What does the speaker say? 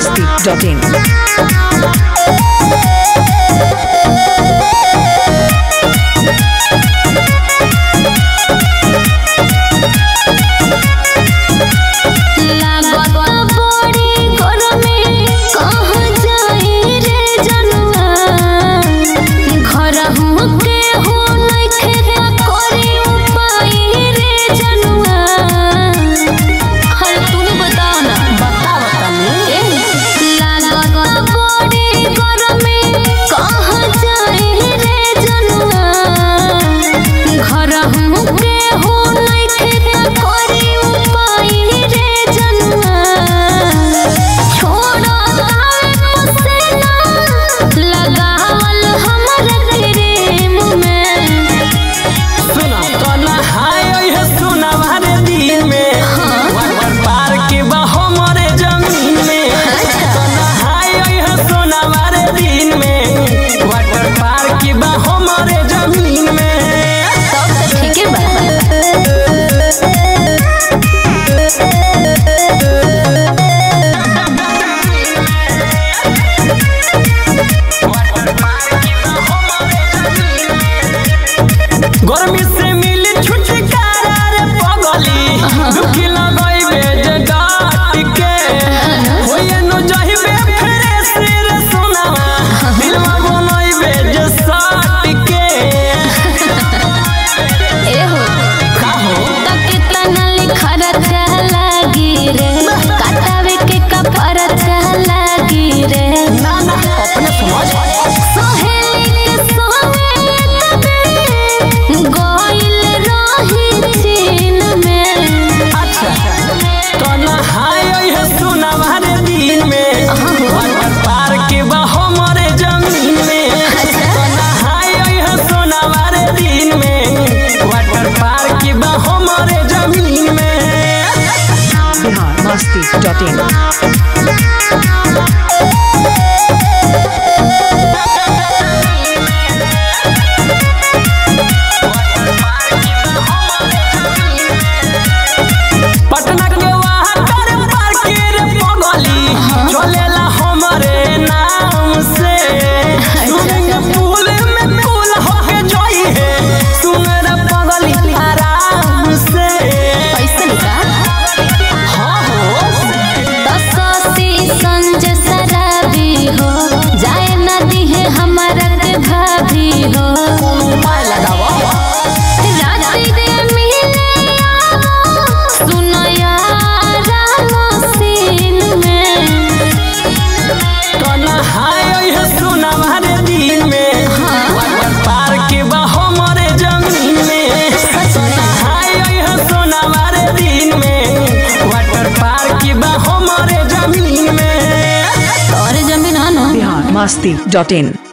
biharmasti.in गर्मी से मिली छुटकारा रे पगली दुखी लगइबे जे डाट के होए न जहिबे फेरे सिर सोनावा दिलवा बनइबे जे साट के ए हो काहो त कितना लिखर लागी रे काटावे के कपर लागी रे ना ना अपने समझ सोहेली के सोने गोइल रही चीन में अच्छा तो नहाय है सोनावा रे दिन में वाटर पार्क के बा हमरे जमीन में तो नहाय है सोनावा रे दिन में वाटर पार्क के बा हमरे जमीन में biharmasti.in पटना के वाटर पार्क रे पगली चलेला हमरे नाम से स्विमिंग पूल में कूल होके जोई है सुन रे पगली आराम से पैसा का हां हो दसोसी संज शराबी हो जाए नदी है हमारा के भाभी हो माय लगावा रात्रि दे मिले सुनो यार मसीन में तो नहाय है सोनावा रे दिन में वाटर पार्क के बा हमरे जमीन में तो नहाय है सोनावा रे दिन में वाटर पार्क के बा हमरे जमीन में और जमीन है ना biharmasti.in